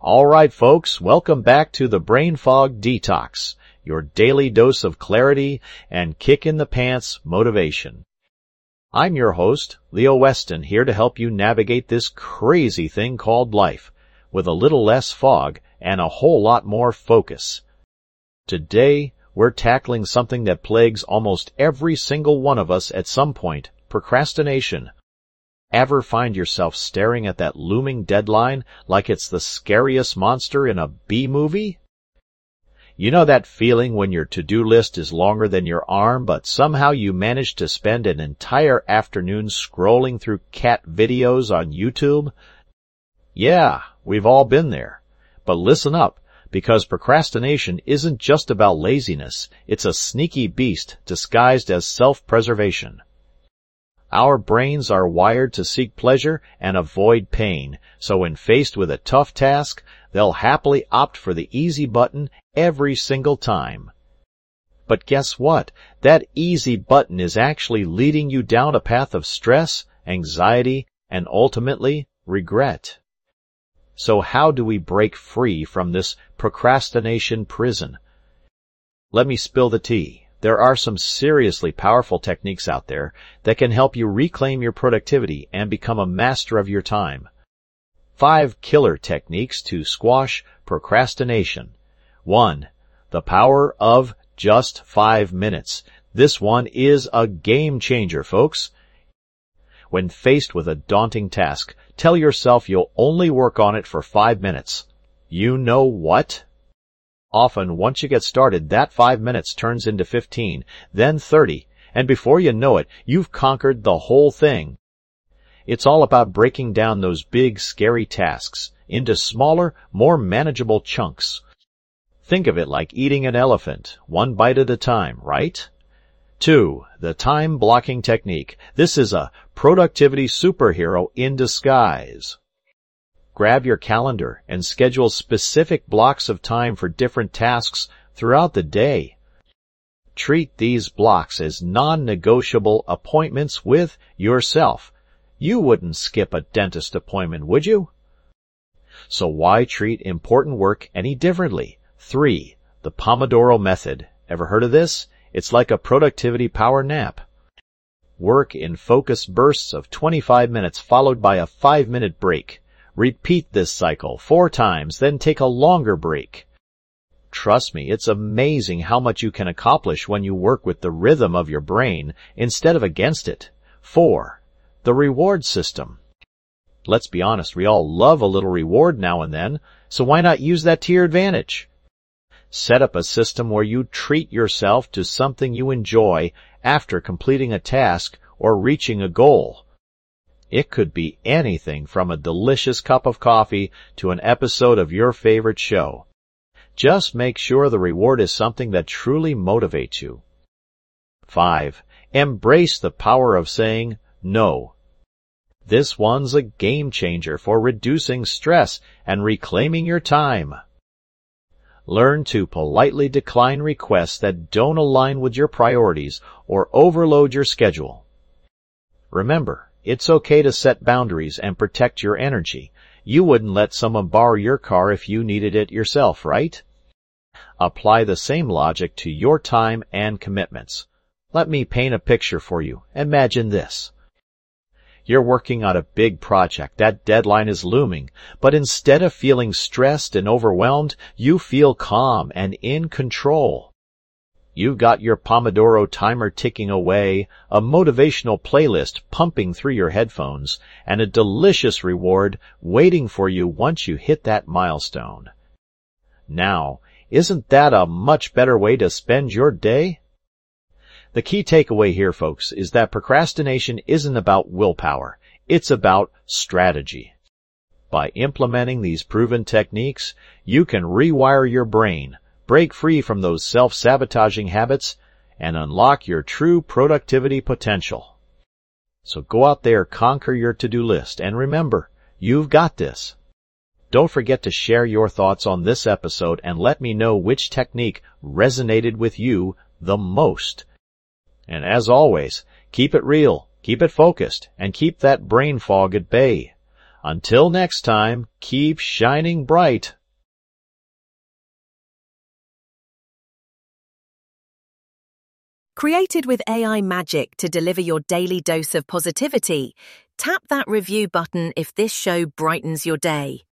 All right, folks, welcome back to the Brain Fog Detox, your daily dose of clarity and kick-in-the-pants motivation. I'm your host, Leo Weston, here to help you navigate this crazy thing called life, with a little less fog and a whole lot more focus. Today, we're tackling something that plagues almost every single one of us at some point, procrastination. Ever find yourself staring at that looming deadline like it's the scariest monster in a B-movie? You know that feeling when your to-do list is longer than your arm, but somehow you manage to spend an entire afternoon scrolling through cat videos on YouTube? Yeah, we've all been there. But listen up, because procrastination isn't just about laziness, it's a sneaky beast disguised as self-preservation. Our brains are wired to seek pleasure and avoid pain, so when faced with a tough task, they'll happily opt for the easy button every single time. But guess what? That easy button is actually leading you down a path of stress, anxiety, and ultimately, regret. So how do we break free from this procrastination prison? Let me spill the tea. There are some seriously powerful techniques out there that can help you reclaim your productivity and become a master of your time. 5 killer techniques to squash procrastination. 1. The power of just 5 minutes. This one is a game changer, folks. When faced with a daunting task, tell yourself you'll only work on it for 5 minutes. You know what? Often, once you get started, that 5 minutes turns into 15, then 30, and before you know it, you've conquered the whole thing. It's all about breaking down those big, scary tasks into smaller, more manageable chunks. Think of it like eating an elephant, one bite at a time, right? 2. The time blocking technique. This is a productivity superhero in disguise. Grab your calendar and schedule specific blocks of time for different tasks throughout the day. Treat these blocks as non-negotiable appointments with yourself. You wouldn't skip a dentist appointment, would you? So why treat important work any differently? 3. The Pomodoro method. Ever heard of this? It's like a productivity power nap. Work in focused bursts of 25 minutes followed by a 5-minute break. Repeat this cycle 4 times, then take a longer break. Trust me, it's amazing how much you can accomplish when you work with the rhythm of your brain instead of against it. 4. The reward system. Let's be honest, we all love a little reward now and then, so why not use that to your advantage? Set up a system where you treat yourself to something you enjoy after completing a task or reaching a goal. It could be anything from a delicious cup of coffee to an episode of your favorite show. Just make sure the reward is something that truly motivates you. 5. Embrace the power of saying no. This one's a game changer for reducing stress and reclaiming your time. Learn to politely decline requests that don't align with your priorities or overload your schedule. Remember, it's okay to set boundaries and protect your energy. You wouldn't let someone borrow your car if you needed it yourself, right? Apply the same logic to your time and commitments. Let me paint a picture for you. Imagine this. You're working on a big project. That deadline is looming. But instead of feeling stressed and overwhelmed, you feel calm and in control. You've got your Pomodoro timer ticking away, a motivational playlist pumping through your headphones, and a delicious reward waiting for you once you hit that milestone. Now, isn't that a much better way to spend your day? The key takeaway here, folks, is that procrastination isn't about willpower. It's about strategy. By implementing these proven techniques, you can rewire your brain, break free from those self-sabotaging habits, and unlock your true productivity potential. So go out there, conquer your to-do list, and remember, you've got this. Don't forget to share your thoughts on this episode and let me know which technique resonated with you the most. And as always, keep it real, keep it focused, and keep that brain fog at bay. Until next time, keep shining bright. Created with AI magic to deliver your daily dose of positivity, tap that review button if this show brightens your day.